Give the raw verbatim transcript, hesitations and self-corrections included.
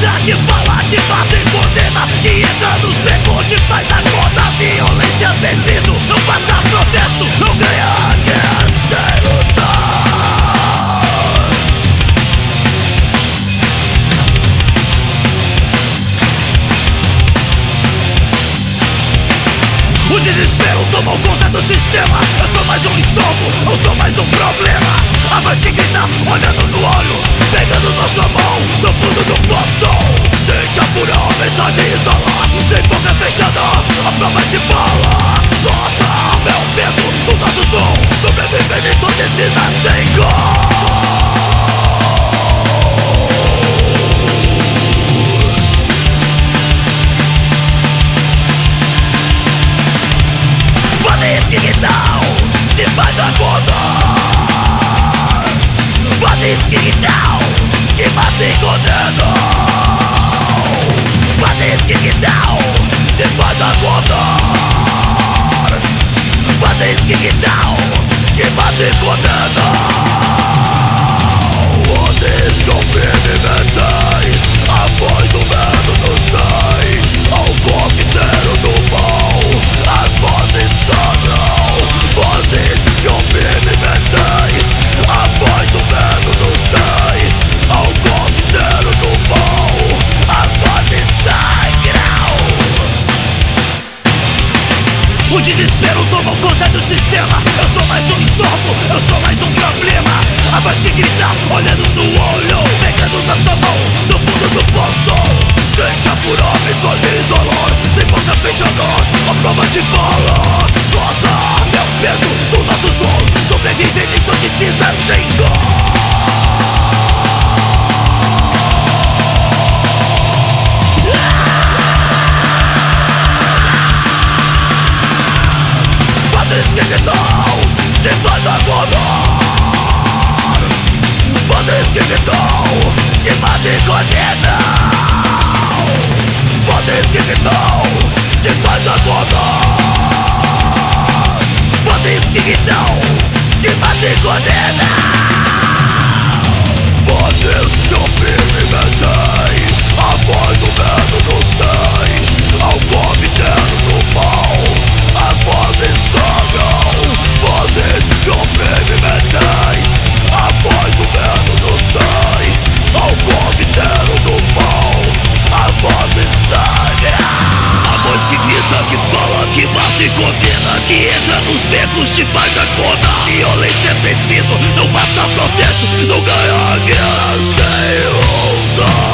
que fala, que mata e condena, que entra nos becos, te faz a conta. Violência preciso, não basta protesto, não ganha a guerra sem lutar. O desespero tomou conta do sistema. Eu sou mais um estorvo, eu sou mais um problema. A voz que grita, olhando no olho, pegando nossa mão no fundo do poço. Sente a fúria, a mensagem isola, sem boca fechada, a prova de bala. Nossa alma é o peso do nosso som, sobrevivendo em todo esse nascengo. Esquerdão, te faz acordar. Faz esquerdão, que mata e condena. Faz esquerdão, te faz acordar. Faz esquerdão, que mata e condena. Vocês que experimentem, a voz do medo nos tem. Ao coqueteiro do mal, as vozes sangram. Vozes que experimentem, a voz do medo nos tem. Ao coqueteiro do mal, as vozes sangram. O desespero tomou conta do sistema. Eu sou mais um estorvo, eu sou mais um problema. A voz que grita, olhando no olho, pegando nossa mão no fundo do poço. Sente a fúria, mensagem isolar, sem boca fechada, a prova de bala. Nossa alma é o peso do nosso som, sobrevivendo em todo esse nascengo. Esquerdão, te faz acordar. Faz esquerdão, que mata e condena. Faz esquerdão, te faz acordar. Faz esquerdão, que mata e condena. Vocês que experimentem, a voz do medo nos tem. Ao coqueteiro do mal, as vozes sangram. Vozes que experimentem, a voz do medo nos tem. Ao coqueteiro do mal, as vozes sangram. A voz que grita, que fala, que mata e condena, que entra nos becos, te faz a conta. Violência é preciso, não basta protesto, não ganha a guerra sem lutar.